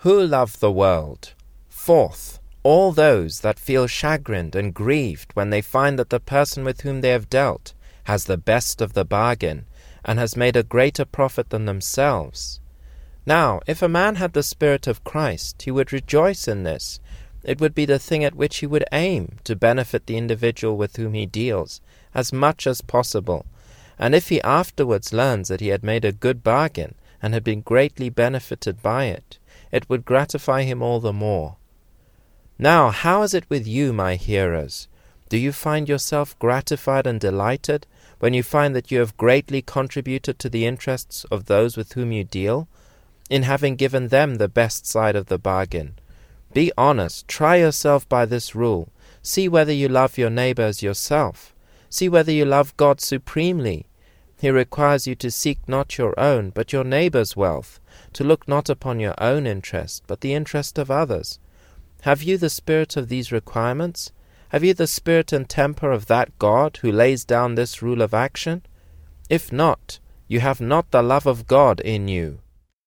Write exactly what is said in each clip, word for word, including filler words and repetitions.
who love the world. Fourth, all those that feel chagrined and grieved when they find that the person with whom they have dealt has the best of the bargain, and has made a greater profit than themselves. Now, if a man had the Spirit of Christ, he would rejoice in this. It would be the thing at which he would aim, to benefit the individual with whom he deals, as much as possible. And if he afterwards learns that he had made a good bargain, and had been greatly benefited by it, it would gratify him all the more. Now, how is it with you, my hearers? Do you find yourself gratified and delighted when you find that you have greatly contributed to the interests of those with whom you deal, in having given them the best side of the bargain? Be honest, try yourself by this rule. See whether you love your neighbor as yourself. See whether you love God supremely. He requires you to seek not your own, but your neighbor's wealth, to look not upon your own interest, but the interest of others. Have you the spirit of these requirements? Have you the spirit and temper of that God who lays down this rule of action? If not, you have not the love of God in you.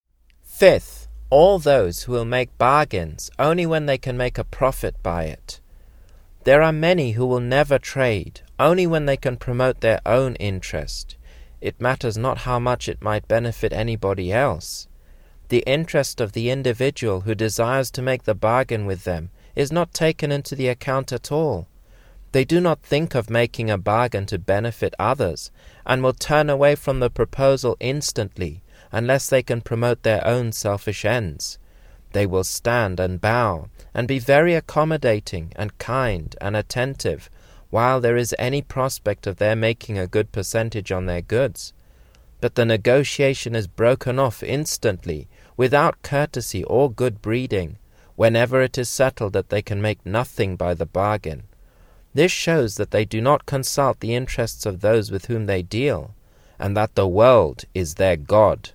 Fifth, all those who will make bargains only when they can make a profit by it. There are many who will never trade, only when they can promote their own interest. It matters not how much it might benefit anybody else. The interest of the individual who desires to make the bargain with them is not taken into the account at all. They do not think of making a bargain to benefit others, and will turn away from the proposal instantly, unless they can promote their own selfish ends. They will stand and bow, and be very accommodating and kind and attentive, while there is any prospect of their making a good percentage on their goods. But the negotiation is broken off instantly, without courtesy or good breeding, whenever it is settled that they can make nothing by the bargain. This shows that they do not consult the interests of those with whom they deal, and that the world is their God.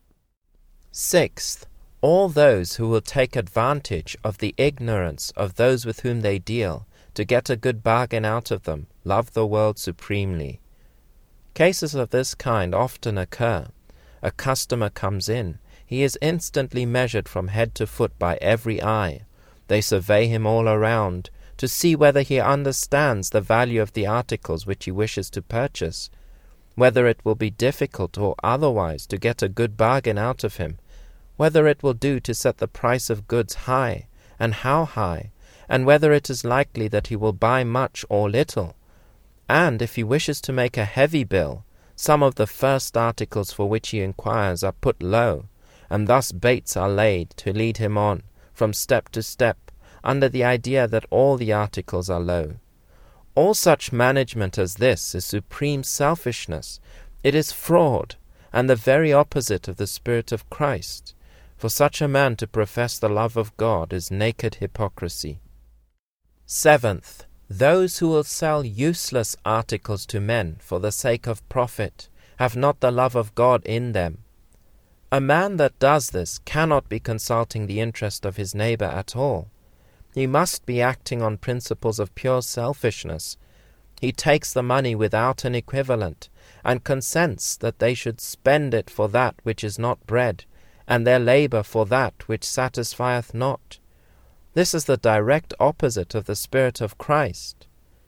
Sixth, all those who will take advantage of the ignorance of those with whom they deal, to get a good bargain out of them, love the world supremely. Cases of this kind often occur. A customer comes in. He is instantly measured from head to foot by every eye. They survey him all around, to see whether he understands the value of the articles which he wishes to purchase, whether it will be difficult or otherwise to get a good bargain out of him, whether it will do to set the price of goods high, and how high, and whether it is likely that he will buy much or little. And if he wishes to make a heavy bill, some of the first articles for which he inquires are put low, and thus baits are laid to lead him on, from step to step, under the idea that all the articles are low. All such management as this is supreme selfishness. It is fraud, and the very opposite of the Spirit of Christ. For such a man to profess the love of God is naked hypocrisy. Seventh, those who will sell useless articles to men for the sake of profit have not the love of God in them. A man that does this cannot be consulting the interest of his neighbor at all. He must be acting on principles of pure selfishness. He takes the money without an equivalent, and consents that they should spend it for that which is not bread, and their labor for that which satisfieth not. This is the direct opposite of the Spirit of Christ.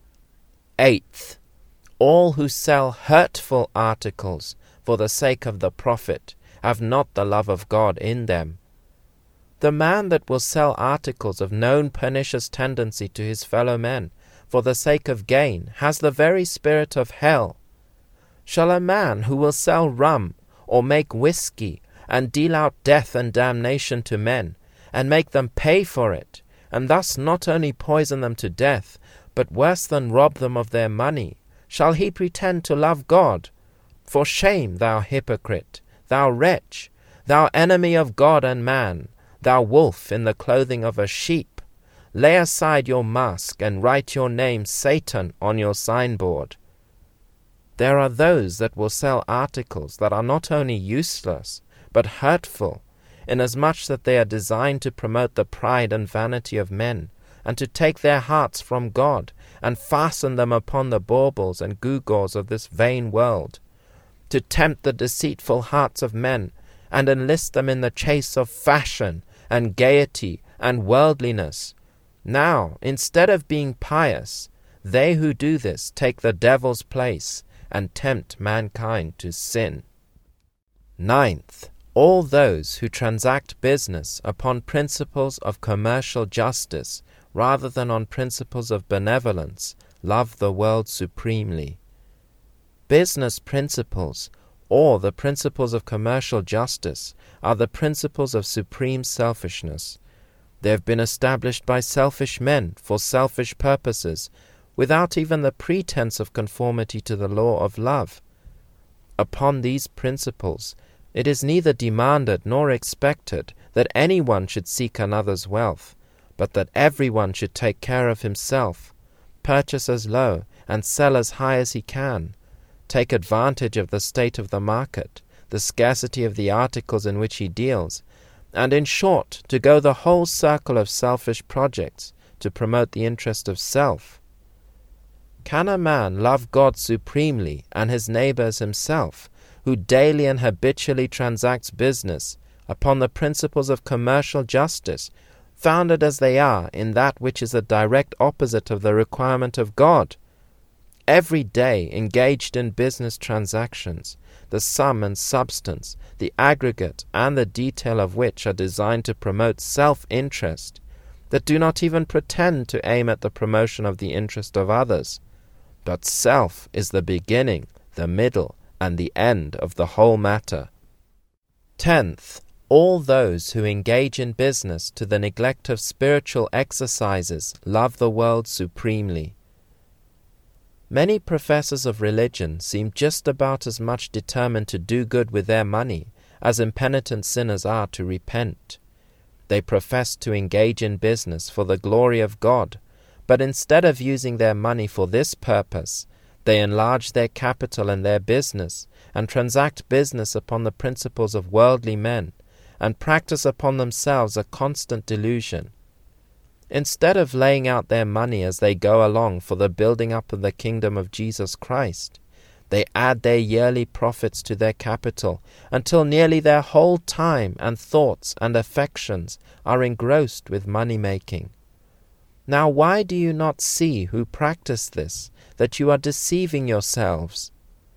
Eighth, all who sell hurtful articles for the sake of the profit have not the love of God in them. The man that will sell articles of known pernicious tendency to his fellow men for the sake of gain has the very spirit of hell. Shall a man who will sell rum or make whiskey and deal out death and damnation to men, and make them pay for it, and thus not only poison them to death, but worse than rob them of their money, shall he pretend to love God? For shame, thou hypocrite, thou wretch, thou enemy of God and man, thou wolf in the clothing of a sheep. Lay aside your mask, and write your name Satan on your signboard. There are those that will sell articles that are not only useless, but hurtful, inasmuch that they are designed to promote the pride and vanity of men, and to take their hearts from God, and fasten them upon the baubles and gewgaws of this vain world, to tempt the deceitful hearts of men, and enlist them in the chase of fashion, and gaiety and worldliness. Now, instead of being pious, they who do this take the devil's place and tempt mankind to sin. Ninth, all those who transact business upon principles of commercial justice rather than on principles of benevolence love the world supremely. Business principles, or the principles of commercial justice, are the principles of supreme selfishness. They have been established by selfish men for selfish purposes, without even the pretense of conformity to the law of love. Upon these principles, it is neither demanded nor expected that anyone should seek another's wealth, but that everyone should take care of himself, purchase as low and sell as high as he can, take advantage of the state of the market, the scarcity of the articles in which he deals, and in short, to go the whole circle of selfish projects to promote the interest of self. Can a man love God supremely and his neighbour as himself, who daily and habitually transacts business upon the principles of commercial justice, founded as they are in that which is the direct opposite of the requirement of God? Every day engaged in business transactions, the sum and substance, the aggregate and the detail of which are designed to promote self-interest, that do not even pretend to aim at the promotion of the interest of others. But self is the beginning, the middle, and the end of the whole matter. Tenth, all those who engage in business to the neglect of spiritual exercises love the world supremely. Many professors of religion seem just about as much determined to do good with their money as impenitent sinners are to repent. They profess to engage in business for the glory of God, but instead of using their money for this purpose, they enlarge their capital and their business, and transact business upon the principles of worldly men, and practice upon themselves a constant delusion. Instead of laying out their money as they go along for the building up of the kingdom of Jesus Christ, they add their yearly profits to their capital until nearly their whole time and thoughts and affections are engrossed with money-making. Now why do you not see who practice this, that you are deceiving yourselves?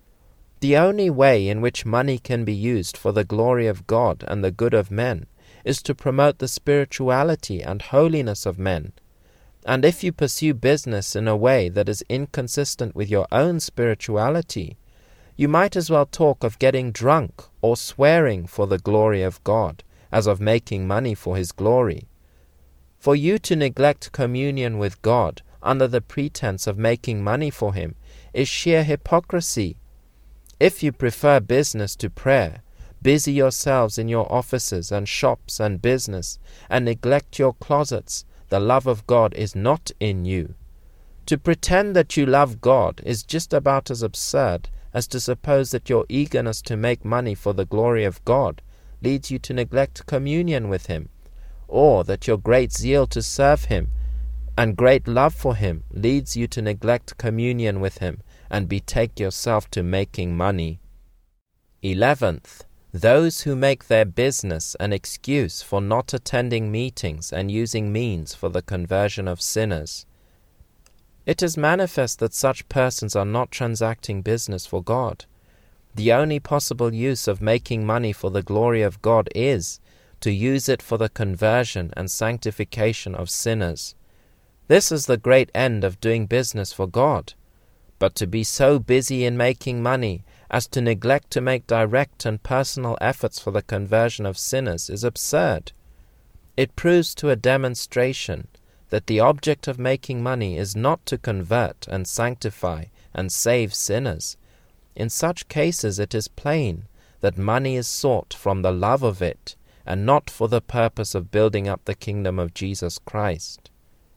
The only way in which money can be used for the glory of God and the good of men is to promote the spirituality and holiness of men. And if you pursue business in a way that is inconsistent with your own spirituality, you might as well talk of getting drunk or swearing for the glory of God, as of making money for his glory. For you to neglect communion with God under the pretense of making money for him is sheer hypocrisy. If you prefer business to prayer, busy yourselves in your offices and shops and business, and neglect your closets, the love of God is not in you. To pretend that you love God is just about as absurd as to suppose that your eagerness to make money for the glory of God leads you to neglect communion with him, or that your great zeal to serve him and great love for him leads you to neglect communion with him and betake yourself to making money. Eleventh, those who make their business an excuse for not attending meetings and using means for the conversion of sinners. It is manifest that such persons are not transacting business for God. The only possible use of making money for the glory of God is to use it for the conversion and sanctification of sinners. This is the great end of doing business for God. But to be so busy in making money as to neglect to make direct and personal efforts for the conversion of sinners is absurd. It proves to a demonstration that the object of making money is not to convert and sanctify and save sinners. In such cases it is plain that money is sought from the love of it, and not for the purpose of building up the kingdom of Jesus Christ.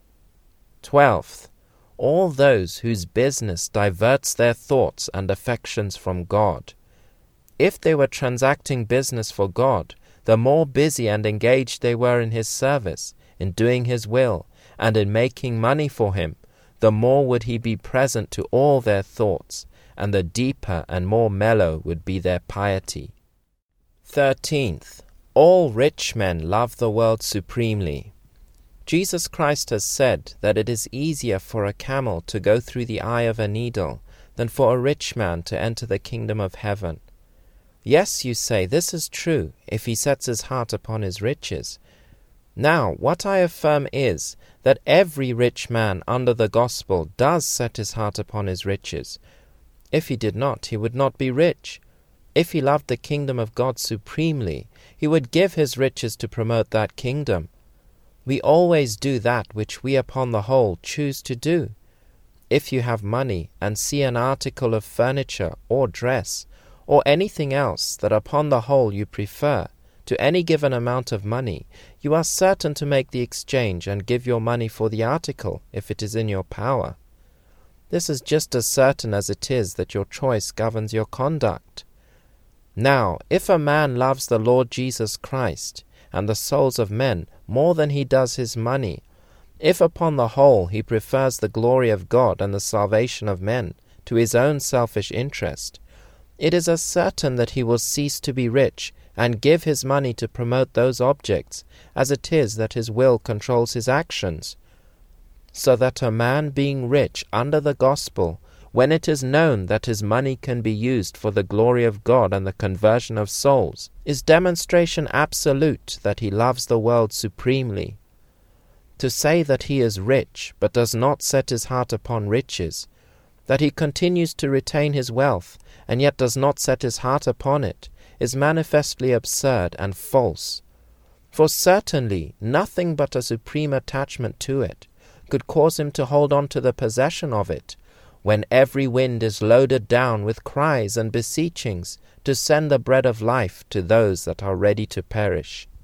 Twelfth, all those whose business diverts their thoughts and affections from God. If they were transacting business for God, the more busy and engaged they were in his service, in doing his will, and in making money for him, the more would he be present to all their thoughts, and the deeper and more mellow would be their piety. Thirteenth, All rich men love the world supremely. Jesus Christ has said that it is easier for a camel to go through the eye of a needle than for a rich man to enter the kingdom of heaven. Yes, you say, this is true if he sets his heart upon his riches. Now, what I affirm is that every rich man under the gospel does set his heart upon his riches. If he did not, he would not be rich. If he loved the kingdom of God supremely, he would give his riches to promote that kingdom. We always do that which we upon the whole choose to do. If you have money and see an article of furniture or dress, or anything else that upon the whole you prefer, to any given amount of money, you are certain to make the exchange and give your money for the article, if it is in your power. This is just as certain as it is that your choice governs your conduct. Now, if a man loves the Lord Jesus Christ and the souls of men more than he does his money, if upon the whole he prefers the glory of God and the salvation of men to his own selfish interest, it is as certain that he will cease to be rich and give his money to promote those objects as it is that his will controls his actions. So that a man being rich under the gospel, when it is known that his money can be used for the glory of God and the conversion of souls, is demonstration absolute that he loves the world supremely. To say that he is rich, but does not set his heart upon riches, that he continues to retain his wealth, and yet does not set his heart upon it, is manifestly absurd and false. For certainly nothing but a supreme attachment to it could cause him to hold on to the possession of it, when every wind is loaded down with cries and beseechings to send the bread of life to those that are ready to perish.